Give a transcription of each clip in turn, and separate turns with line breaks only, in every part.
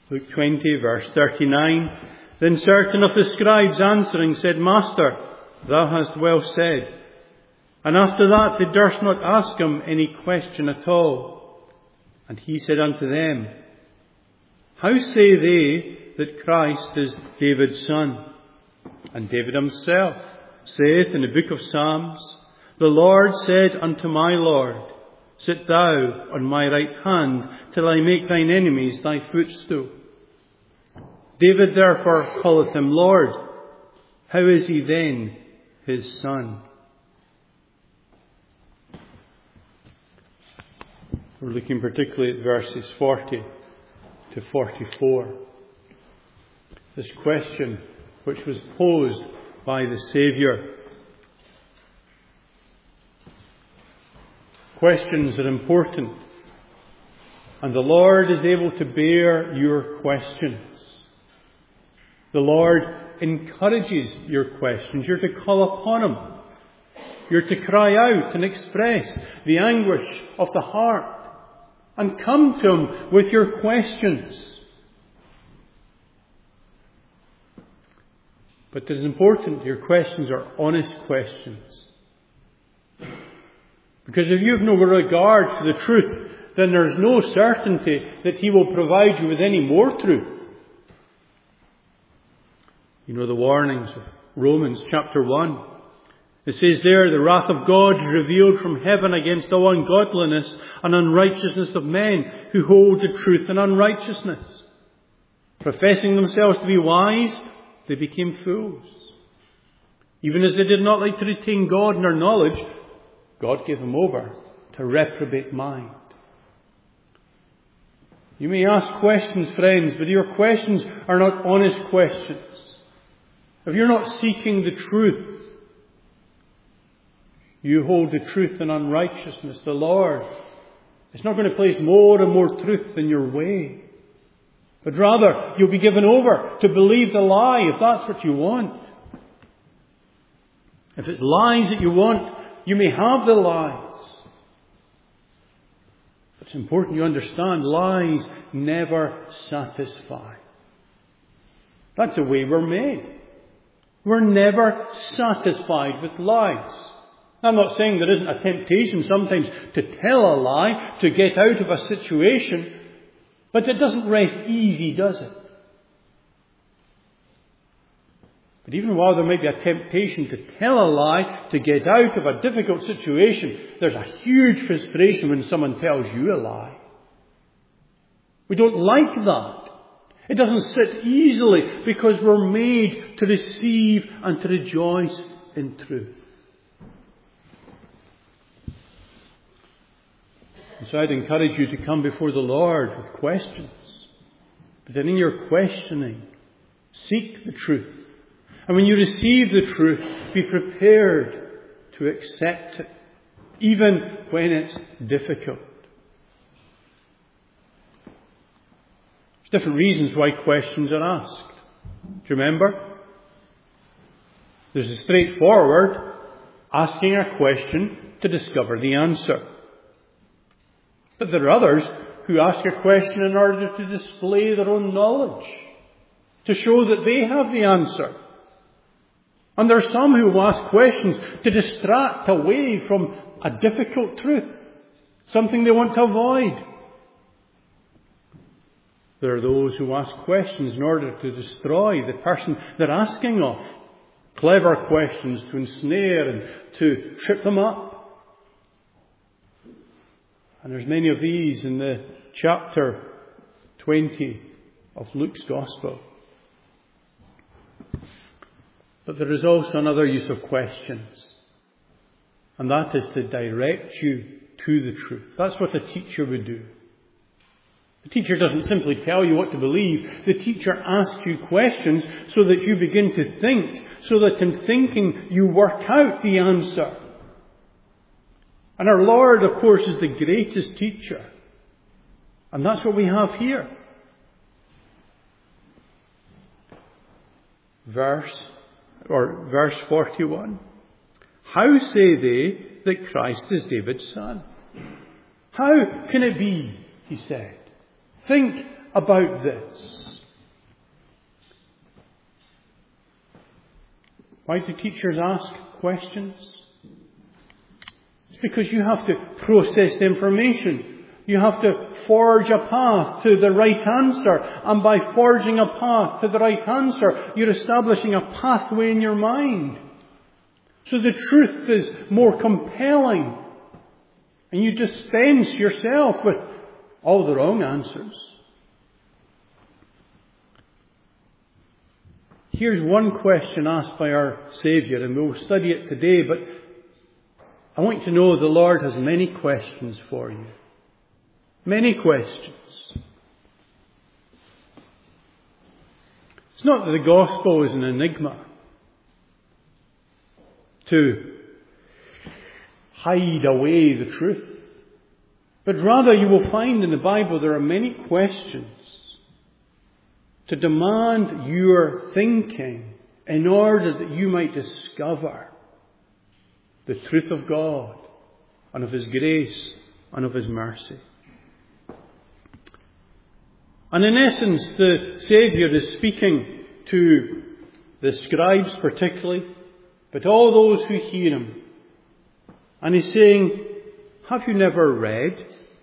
Luke 20, verse 39. Then certain of the scribes answering said, Master, thou hast well said. And after that they durst not ask him any question at all. And he said unto them, How say they that Christ is David's son? And David himself saith in the book of Psalms, The Lord said unto my Lord, Sit thou on my right hand, till I make thine enemies thy footstool. David therefore calleth him Lord. How is he then his son? We're looking particularly at verses 40 to 44. This question which was posed by the Saviour. Questions are important, and the Lord is able to bear your questions. The Lord encourages your questions. You're to call upon Him. You're to cry out and express the anguish of the heart and come to Him with your questions. But it is important your questions are honest questions. Because if you have no regard for the truth, then there is no certainty that He will provide you with any more truth. You know the warnings of Romans chapter 1. It says there, the wrath of God is revealed from heaven against all ungodliness and unrighteousness of men who hold the truth in unrighteousness. Professing themselves to be wise, they became fools. Even as they did not like to retain God in their knowledge, God gave them over to reprobate mind. You may ask questions, friends, but your questions are not honest questions. If you're not seeking the truth, you hold the truth in unrighteousness. The Lord is not going to place more and more truth in your way. But rather, you'll be given over to believe the lie if that's what you want. If it's lies that you want, you may have the lies. But it's important you understand lies never satisfy. That's the way we're made. We're never satisfied with lies. I'm not saying there isn't a temptation sometimes to tell a lie to get out of a situation, but it doesn't rest easy, does it? But even while there might be a temptation to tell a lie to get out of a difficult situation, there's a huge frustration when someone tells you a lie. We don't like that. It doesn't sit easily because we're made to receive and to rejoice in truth. And so I'd encourage you to come before the Lord with questions. But then in your questioning, seek the truth. And when you receive the truth, be prepared to accept it, even when it's difficult. There's different reasons why questions are asked. Do you remember? There's a straightforward asking a question to discover the answer. But there are others who ask a question in order to display their own knowledge, to show that they have the answer. And there are some who ask questions to distract away from a difficult truth, something they want to avoid. There are those who ask questions in order to destroy the person they're asking of. Clever questions to ensnare and to trip them up. And there's many of these in the chapter 20 of Luke's Gospel. But there is also another use of questions. And that is to direct you to the truth. That's what a teacher would do. The teacher doesn't simply tell you what to believe. The teacher asks you questions so that you begin to think, so that in thinking you work out the answer. And our Lord, of course, is the greatest teacher. And that's what we have here. Verse 41. How say they that Christ is David's son? How can it be, he said? Think about this. Why do teachers ask questions? It's because you have to process the information. You have to forge a path to the right answer. And by forging a path to the right answer, you're establishing a pathway in your mind. So the truth is more compelling. And you dispense yourself with all the wrong answers. Here's one question asked by our Saviour, and we'll study it today, but I want you to know the Lord has many questions for you. Many questions. It's not that the gospel is an enigma to hide away the truth, but rather you will find in the Bible there are many questions to demand your thinking in order that you might discover the truth of God and of His grace and of His mercy. And in essence, the Saviour is speaking to the scribes particularly, but all those who hear Him. And He's saying, have you never read?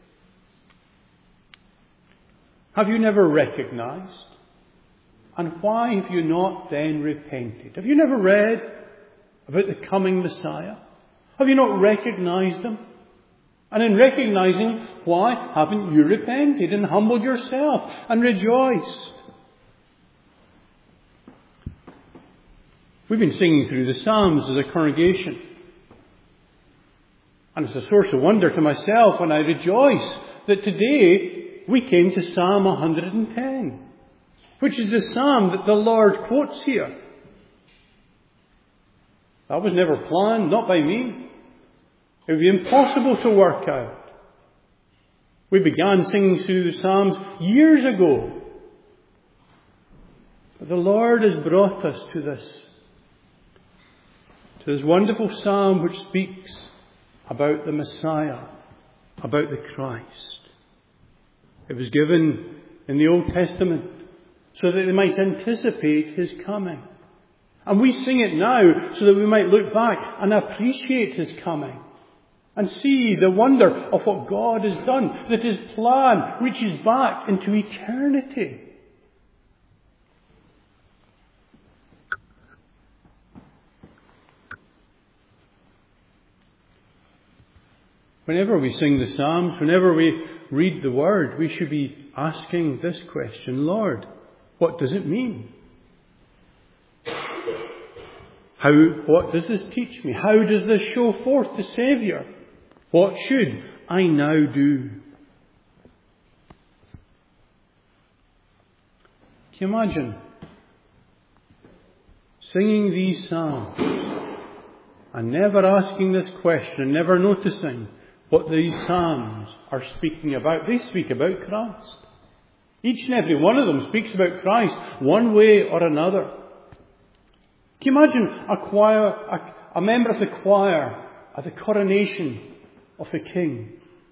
Have you never recognized? And why have you not then repented? Have you never read about the coming Messiah? Have you not recognized Him? And in recognizing, why haven't you repented and humbled yourself and rejoiced? We've been singing through the Psalms as a congregation. And it's a source of wonder to myself when I rejoice that today we came to Psalm 110. Which is the psalm that the Lord quotes here. That was never planned, not by me. It would be impossible to work out. We began singing through the Psalms years ago. But the Lord has brought us to this wonderful psalm which speaks about the Messiah, about the Christ. It was given in the Old Testament so that they might anticipate His coming. And we sing it now so that we might look back and appreciate His coming. And see the wonder of what God has done. That His plan reaches back into eternity. Whenever we sing the Psalms, whenever we read the Word, we should be asking this question, Lord, what does it mean? What does this teach me? How does this show forth the Saviour? What should I now do? Can you imagine singing these psalms and never asking this question, never noticing what these psalms are speaking about? They speak about Christ. Each and every one of them speaks about Christ one way or another. Can you imagine a member of the choir at the coronation of the King,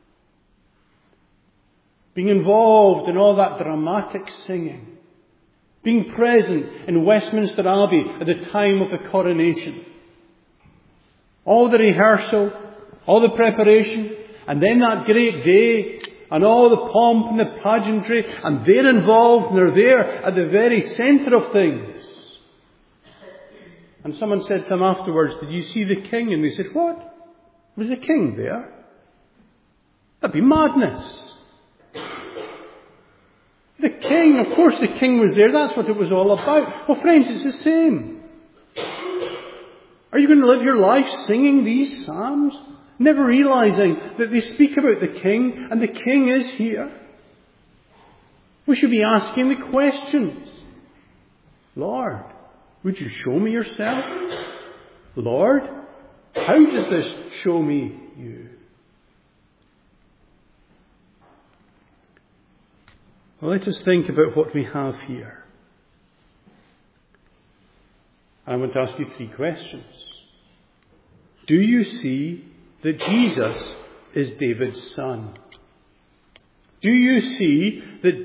being involved in all that dramatic singing, being present in Westminster Abbey at the time of the coronation, all the rehearsal, all the preparation, and then that great day, and all the pomp and the pageantry, and they're involved and they're there at the very centre of things. And someone said to them afterwards, did you see the King? And they said, what? Was the King there? That'd be madness. The King, of course the King was there. That's what it was all about. Well, friends, it's the same. Are you going to live your life singing these psalms, never realizing that they speak about the King, and the King is here? We should be asking the questions. Lord, would you show me yourself? Lord, how does this show me you? Well, let us think about what we have here. I want to ask you 3 questions. Do you see that Jesus is David's son? Do you see that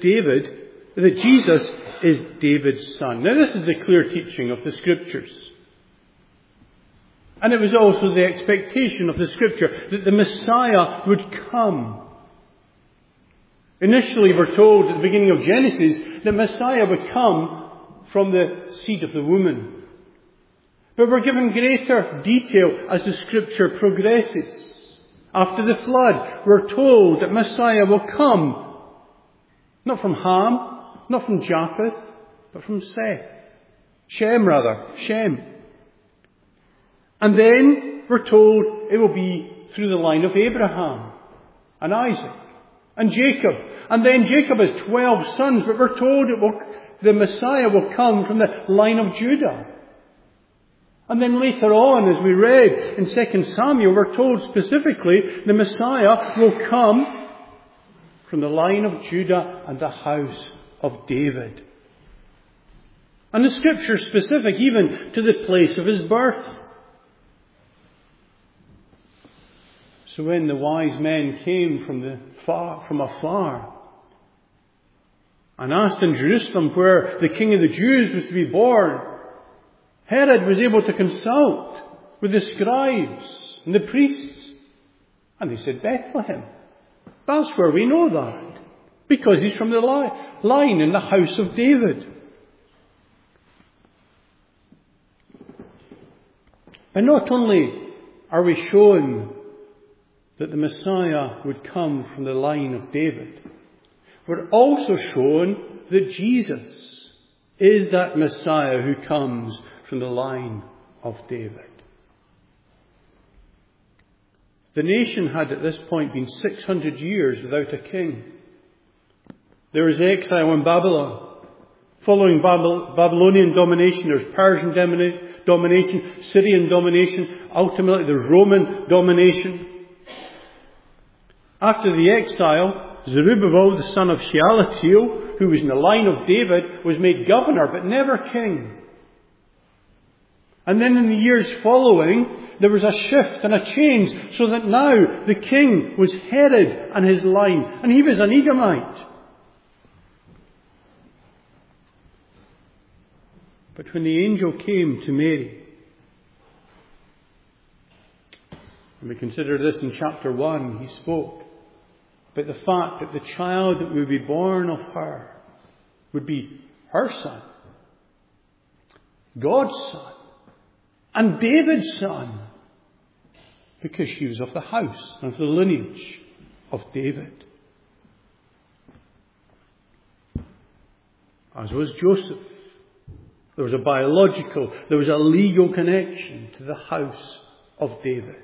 Jesus is David's son? Now, this is the clear teaching of the Scriptures. And it was also the expectation of the Scripture that the Messiah would come. Initially, we're told at the beginning of Genesis that Messiah would come from the seed of the woman. But we're given greater detail as the Scripture progresses. After the flood, we're told that Messiah will come, not from Ham, not from Japheth, but from Shem. And then we're told it will be through the line of Abraham and Isaac and Jacob. And then Jacob has 12 sons, but we're told the Messiah will come from the line of Judah. And then later on, as we read in 2 Samuel, we're told specifically the Messiah will come from the line of Judah and the house of David. And the Scripture is specific even to the place of his birth. So when the wise men came from afar and asked in Jerusalem where the King of the Jews was to be born, Herod was able to consult with the scribes and the priests. And they said, Bethlehem. That's where we know that. Because he's from the line in the house of David. And not only are we shown that the Messiah would come from the line of David, we're also shown that Jesus is that Messiah who comes from the line of David. The nation had at this point been 600 years without a king. There was exile in Babylon. Following Babylonian domination, there's Persian domination, Syrian domination, ultimately there's Roman domination. After the exile, Zerubbabel, the son of Shealtiel, who was in the line of David, was made governor, but never king. And then in the years following, there was a shift and a change, so that now the king was Herod and his line, and he was an Edomite. But when the angel came to Mary, and we consider this in chapter 1, he spoke about the fact that the child that would be born of her would be her son, God's son, and David's son, because she was of the house and of the lineage of David. As was Joseph. There was a biological, there was a legal connection to the house of David.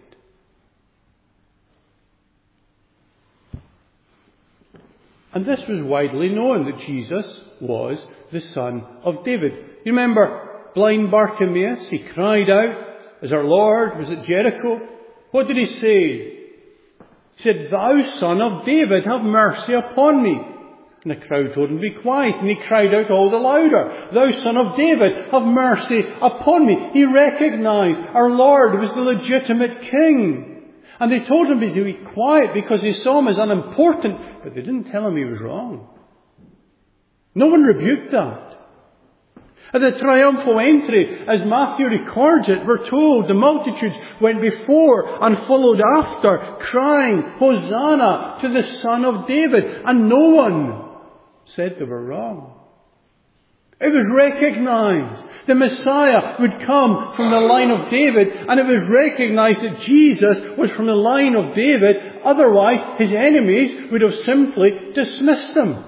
And this was widely known that Jesus was the son of David. You remember blind Bartimaeus? He cried out as our Lord was at Jericho. What did he say? He said, "Thou son of David, have mercy upon me." And the crowd told him to be quiet, and he cried out all the louder, "Thou son of David, have mercy upon me." He recognized our Lord was the legitimate king. And they told him to be quiet because they saw him as unimportant, but they didn't tell him he was wrong. No one rebuked that. At the triumphal entry, as Matthew records it, we're told the multitudes went before and followed after, crying, "Hosanna to the Son of David." And no one said they were wrong. It was recognized. The Messiah would come from the line of David, and it was recognized that Jesus was from the line of David. Otherwise, his enemies would have simply dismissed him.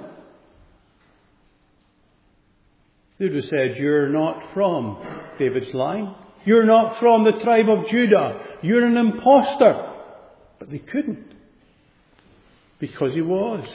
They would have said, "You're not from David's line. You're not from the tribe of Judah. You're an imposter." But they couldn't, because he was.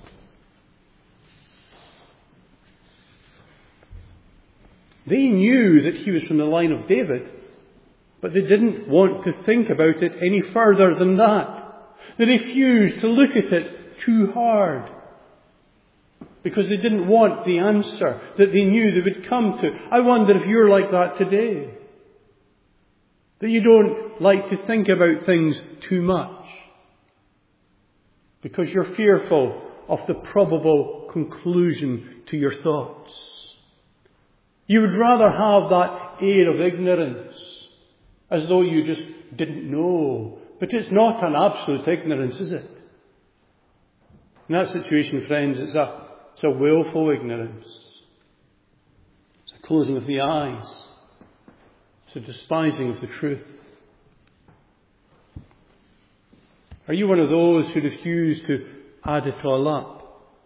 They knew that he was from the line of David, but they didn't want to think about it any further than that. They refused to look at it too hard, because they didn't want the answer that they knew they would come to. I wonder if you're like that today. That you don't like to think about things too much, because you're fearful of the probable conclusion to your thoughts. You would rather have that air of ignorance as though you just didn't know. But it's not an absolute ignorance, is it? In that situation, friends, it's a willful ignorance. It's a closing of the eyes. It's a despising of the truth. Are you one of those who refuse to add it all up?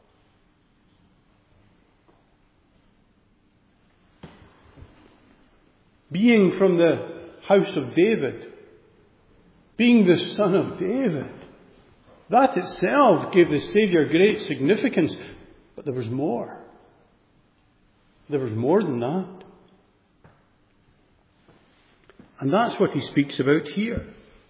Being from the house of David, being the son of David, that itself gave the Saviour great significance. But there was more. There was more than that. And that's what he speaks about here.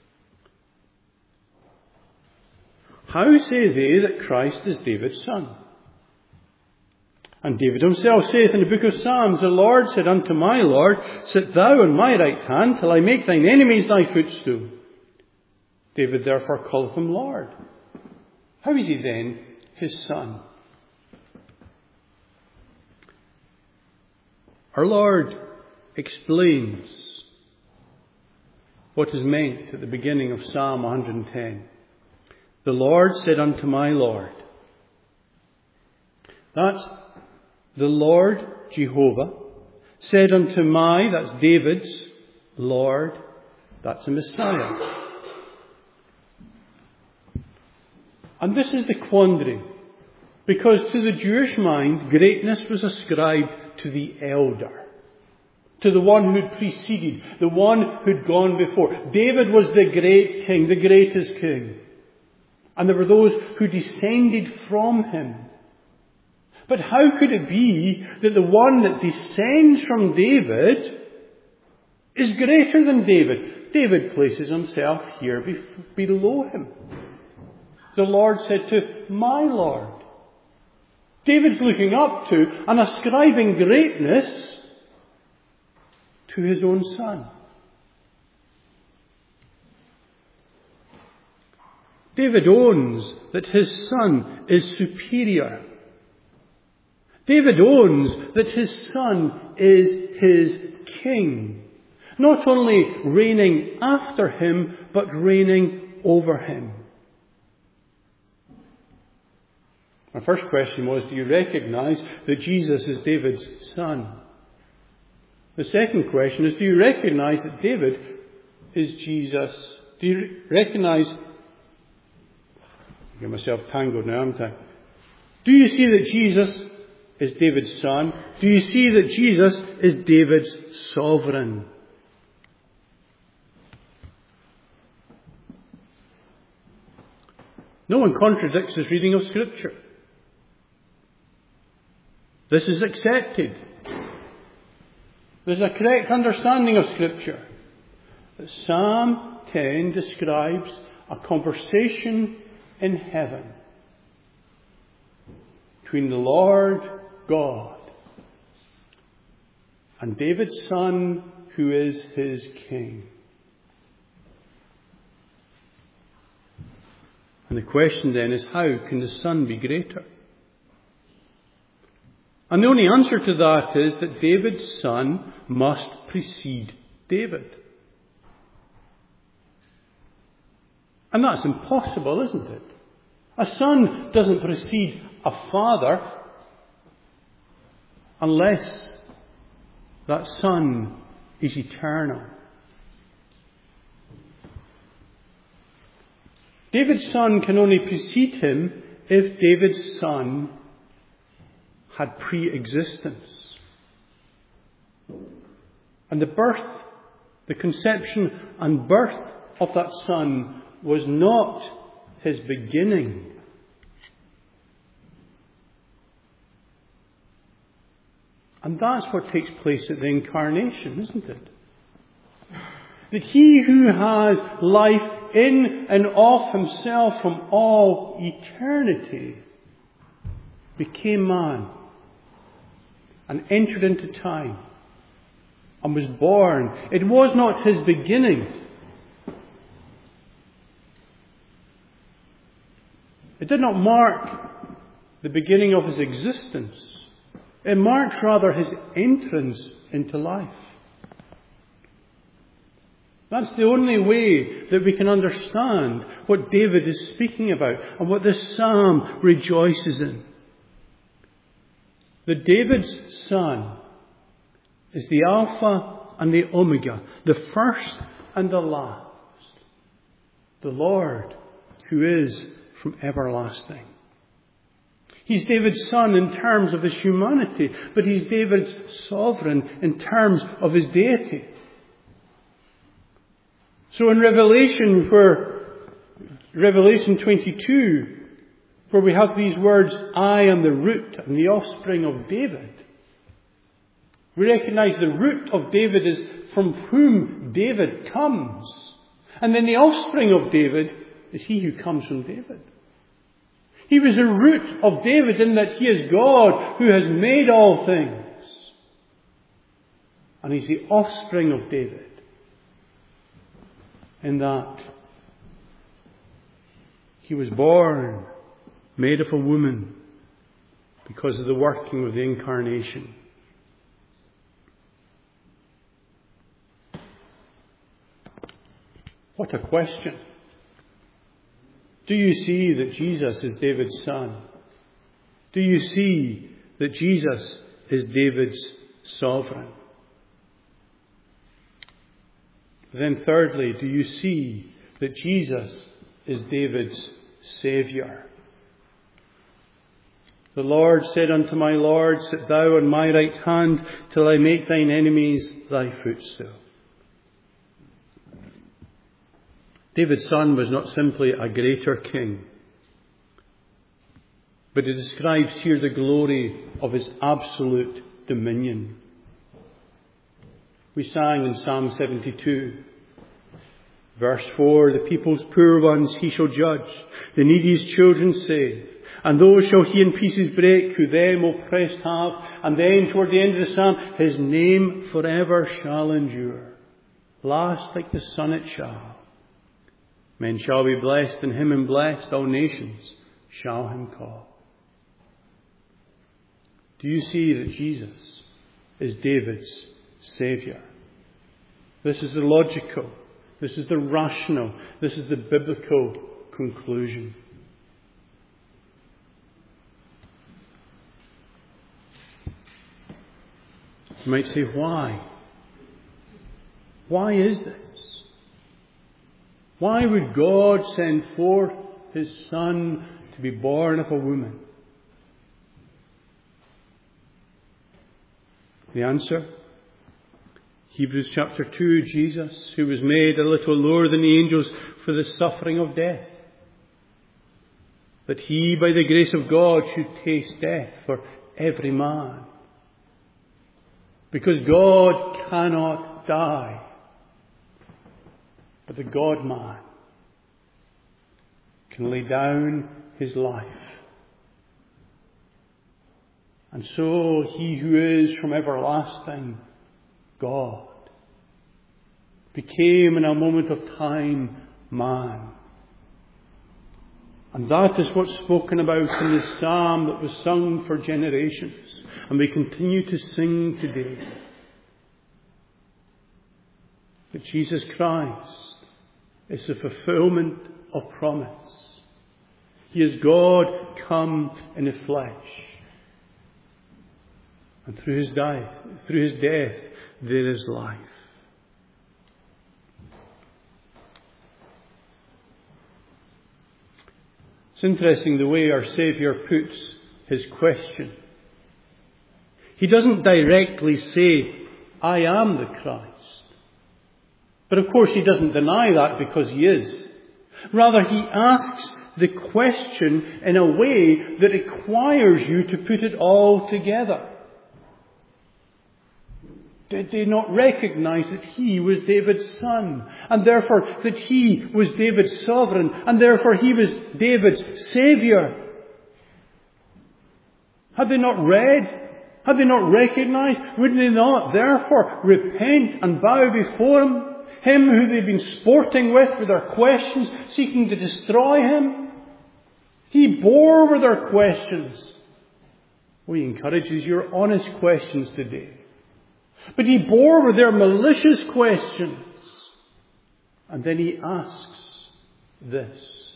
How say they that Christ is David's son? And David himself saith in the book of Psalms, the Lord said unto my Lord, sit thou on my right hand till I make thine enemies thy footstool. David therefore calleth him Lord. How is he then his son? Our Lord explains what is meant at the beginning of Psalm 110. The Lord said unto my Lord. That's the Lord Jehovah said unto that's David's Lord, that's the Messiah. And this is the quandary, because to the Jewish mind, greatness was ascribed to the elder, to the one who had preceded, the one who had gone before. David was the great king, the greatest king. And there were those who descended from him. But how could it be that the one that descends from David is greater than David? David places himself here below him. The Lord said to my Lord. David's looking up to and ascribing greatness to his own son. David owns that his son is superior. David owns that his son is his king, not only reigning after him, but reigning over him. My first question was, do you recognize that Jesus is David's son? The second question is, do you recognize that David is Jesus? Do you recognize... I get myself tangled now, haven't I? Do you see that Jesus is David's son? Do you see that Jesus is David's sovereign? No one contradicts this reading of Scripture. This is accepted. There's a correct understanding of Scripture. Psalm 10 describes a conversation in heaven between the Lord God and David's son, who is his king. And the question then is, how can the son be greater? And the only answer to that is that David's son must precede David. And that's impossible, isn't it? A son doesn't precede a father unless that son is eternal. David's son can only precede him if David's son had pre-existence. And the conception and birth of that son was not his beginning. And that's what takes place at the incarnation, isn't it? That he who has life in and of himself from all eternity became man and entered into time and was born. It was not his beginning. It did not mark the beginning of his existence. It marks rather his entrance into life. That's the only way that we can understand what David is speaking about and what this psalm rejoices in. That David's Son is the Alpha and the Omega, the first and the last. The Lord who is from everlasting. He's David's Son in terms of his humanity, but he's David's sovereign in terms of his deity. So in Revelation 22, where we have these words, I am the root and the offspring of David, we recognize the root of David is from whom David comes. And then the offspring of David is he who comes from David. He was the root of David in that he is God who has made all things. And he's the offspring of David in that he was born, made of a woman, because of the working of the incarnation. What a question. Do you see that Jesus is David's Son? Do you see that Jesus is David's sovereign? Then thirdly, do you see that Jesus is David's Saviour? The Lord said unto my Lord, sit thou on my right hand till I make thine enemies thy footstool. David's son was not simply a greater king, but it describes here the glory of his absolute dominion. We sang in Psalm 72, verse 4, the people's poor ones he shall judge, the needy's children save, and those shall he in pieces break who them oppressed have. And then toward the end of the psalm, his name forever shall endure. Last like the sun it shall. Men shall be blessed in him, and blessed all nations shall him call. Do you see that Jesus is David's Saviour? This is the logical, this is the rational, this is the biblical conclusion. You might say, why? Why is this? Why would God send forth his Son to be born of a woman? The answer? Hebrews chapter 2, Jesus, who was made a little lower than the angels for the suffering of death, that he, by the grace of God, should taste death for every man. Because God cannot die, but the God-man can lay down his life. And so he who is from everlasting God became in a moment of time man. And that is what's spoken about in the psalm that was sung for generations, and we continue to sing today. That Jesus Christ is the fulfillment of promise. He is God come in the flesh. And through his death, there is life. It's interesting the way our Saviour puts his question. He doesn't directly say, I am the Christ. But of course he doesn't deny that because he is. Rather, he asks the question in a way that requires you to put it all together. Did they not recognize that he was David's son, and therefore that he was David's sovereign, and therefore he was David's Saviour? Had they not read? Had they not recognized? Would they not therefore repent and bow before him? Him who they've been sporting with their questions, seeking to destroy him? He bore with their questions. He encourages your honest questions today. But he bore with their malicious questions. And then he asks this.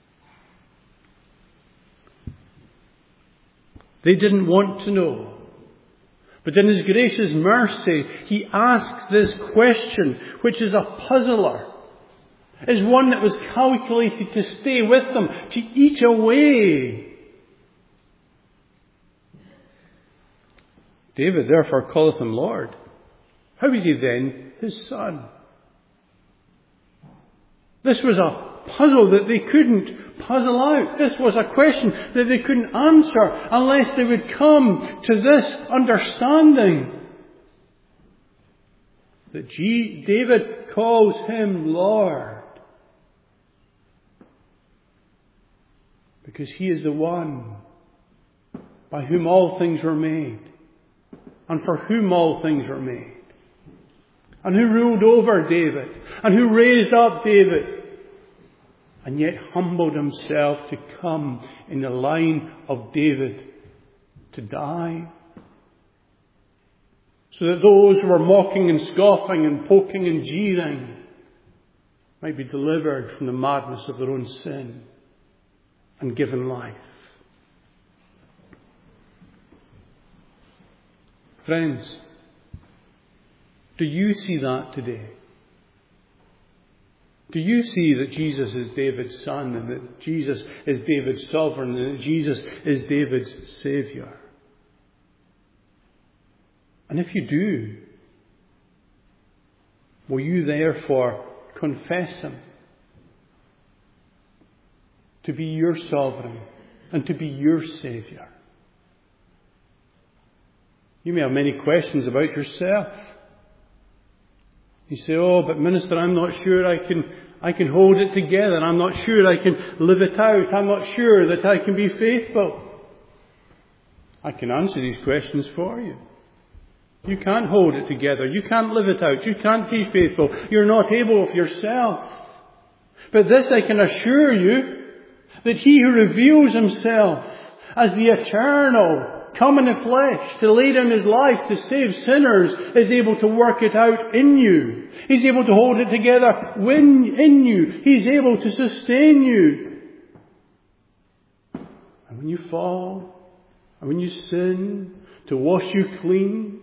They didn't want to know. But in his gracious mercy, he asks this question, which is a puzzler. Is one that was calculated to stay with them, to eat away. David therefore calleth him Lord. How is he then his son? This was a puzzle that they couldn't puzzle out. This was a question that they couldn't answer unless they would come to this understanding. That David calls him Lord. Because he is the one by whom all things were made. And for whom all things were made. And who ruled over David. And who raised up David. And yet humbled himself to come in the line of David to die. So that those who were mocking and scoffing and poking and jeering might be delivered from the madness of their own sin and given life. Friends, do you see that today? Do you see that Jesus is David's son and that Jesus is David's sovereign and that Jesus is David's Saviour? And if you do, will you therefore confess Him to be your sovereign and to be your Saviour? You may have many questions about yourself. You say, oh, but minister, I'm not sure I can hold it together. I'm not sure I can live it out. I'm not sure that I can be faithful. I can answer these questions for you. You can't hold it together. You can't live it out. You can't be faithful. You're not able of yourself. But this I can assure you, that He who reveals Himself as the eternal, come in the flesh, to lay down His life to save sinners, is able to work it out in you. He's able to hold it together in you. He's able to sustain you. And when you fall, and when you sin, to wash you clean.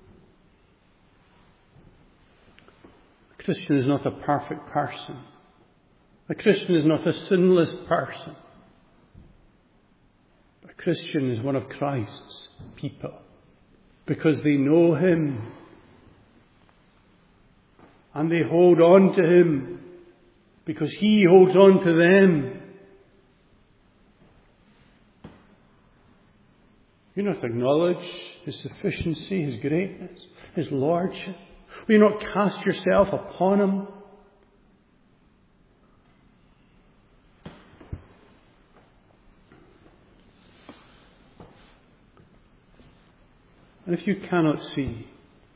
A Christian is not a perfect person. A Christian is not a sinless person. A Christian is one of Christ's people because they know Him and they hold on to Him because He holds on to them. You not acknowledge His sufficiency, His greatness, His lordship? Will you not cast yourself upon Him? And if you cannot see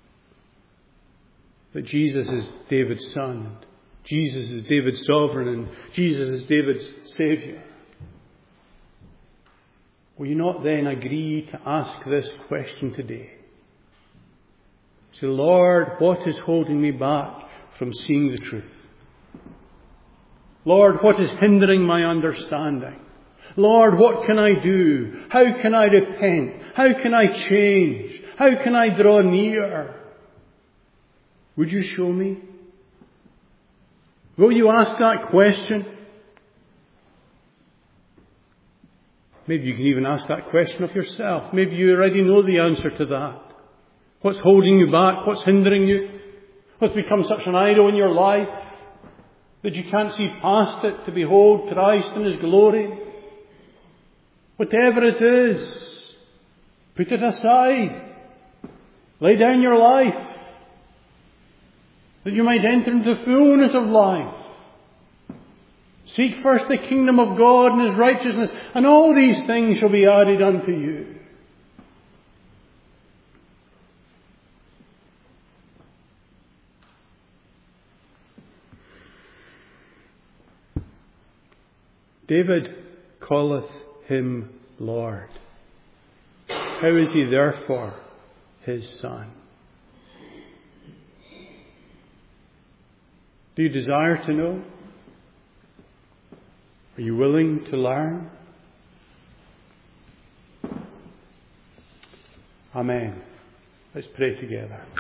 that Jesus is David's son, and Jesus is David's sovereign, and Jesus is David's Saviour, will you not then agree to ask this question today? Say, Lord, what is holding me back from seeing the truth? Lord, what is hindering my understanding? Lord, what can I do? How can I repent? How can I change? How can I draw near? Would you show me? Will you ask that question? Maybe you can even ask that question of yourself. Maybe you already know the answer to that. What's holding you back? What's hindering you? What's become such an idol in your life that you can't see past it to behold Christ in His glory? Whatever it is, put it aside. Lay down your life that you might enter into the fullness of life. Seek first the kingdom of God and His righteousness, and all these things shall be added unto you. David calleth Him Lord. How is He therefore His son? Do you desire to know? Are you willing to learn? Amen. Let's pray together.